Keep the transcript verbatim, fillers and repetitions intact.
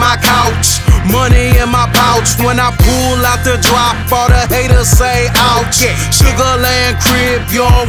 my couch. Money in my pouch. When I pull out the drop, all the haters say ouch. Sugarland crib, you don't